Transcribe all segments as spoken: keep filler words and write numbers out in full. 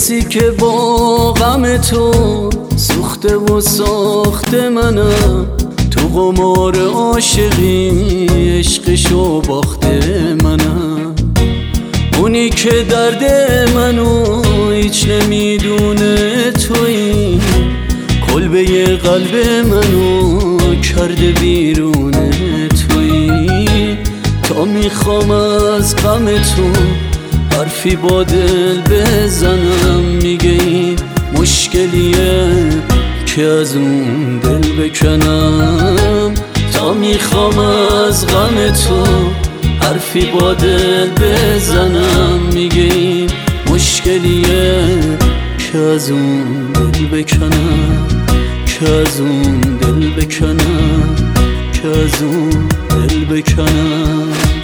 کسی که با غم تو سوخته و ساخته منم، تو قمار عاشقی عشقشو باخته منم. اونی که درد منو هیچ نمیدونه تویی، کلبه قلب منو کرده بیرونه تویی. تا میخوام از غم تو حرفی با دل بزنم، میگه این مشکلیه که از اون دل بکنم. تا میخوام از غم تو حرفی با دل بزنم، میگه این مشکلیه که از اون دل بکنم، که از اون دل بکنم، که از اون دل بکنم.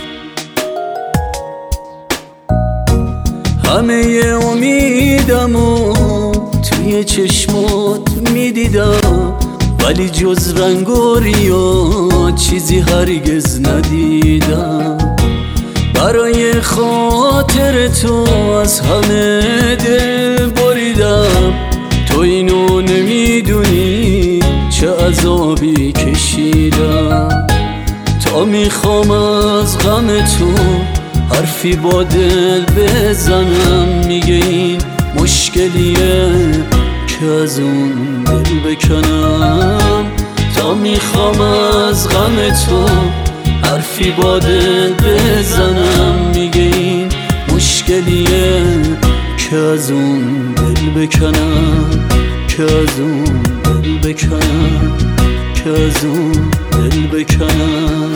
همه امیدمو توی چشمات میدیدم، ولی جز رنگ و ریا چیزی هرگز ندیدم. برای خاطر تو از همه دل بریدم، تو اینو نمیدونی چه عذابی کشیدم. تا میخوام از غم تو حرفی با دل بزنم، میگه این مشکلیه که از اون دل بکنم. تا میخوام از غم تو حرفی با دل بزنم، میگه این مشکلیه که از اون دل بکنم، که از اون دل بکنم، که از اون دل بکنم.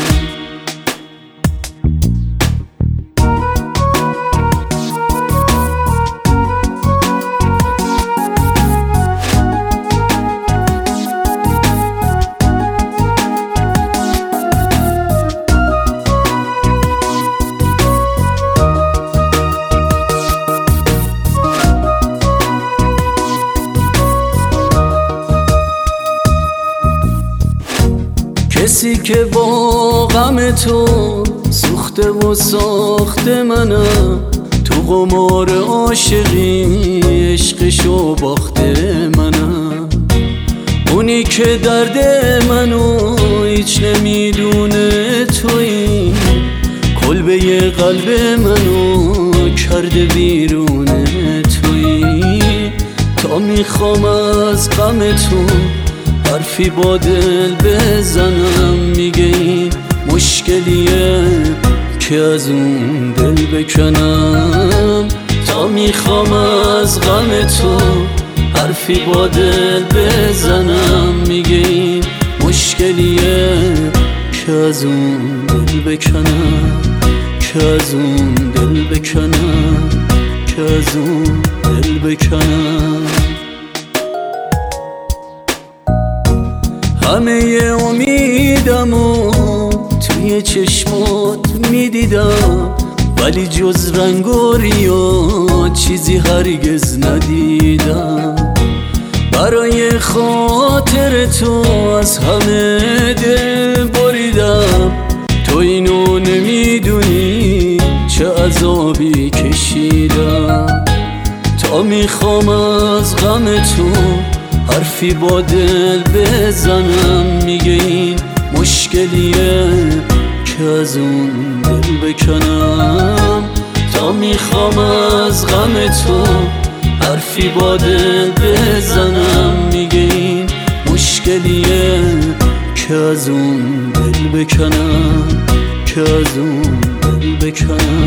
کسی که با غم تو سوخته و ساخته منم، تو قمار عاشقی عشقشو باخته منم. اونی که درد منو هیچ نمیدونه تویی، کلبه قلب منو کرده بیرونه تویی. تا میخوام از غم تو حرفی با دل بزنم، میگه این مشکلیه که از اون دل بکنم. تا میخوام از غم تو حرفی با دل بزنم، میگه این مشکلیه که از اون دل بکنم، که از اون دل بکنم، که از اون دل بکنم. همه امیدمو توی چشمات میدیدم، ولی جز رنگ و ریا چیزی هرگز ندیدم. برای خاطر تو از همه دل بریدم، تو اینو نمیدونی چه عذابی کشیدم. تا میخوام از غم تو حرفی با دل بزنم، میگه این مشکلیه که از اون دل بکنم. تا میخوام از غم تو حرفی با دل بزنم، میگه این مشکلیه که از اون دل بکنم، که از اون دل بکنم.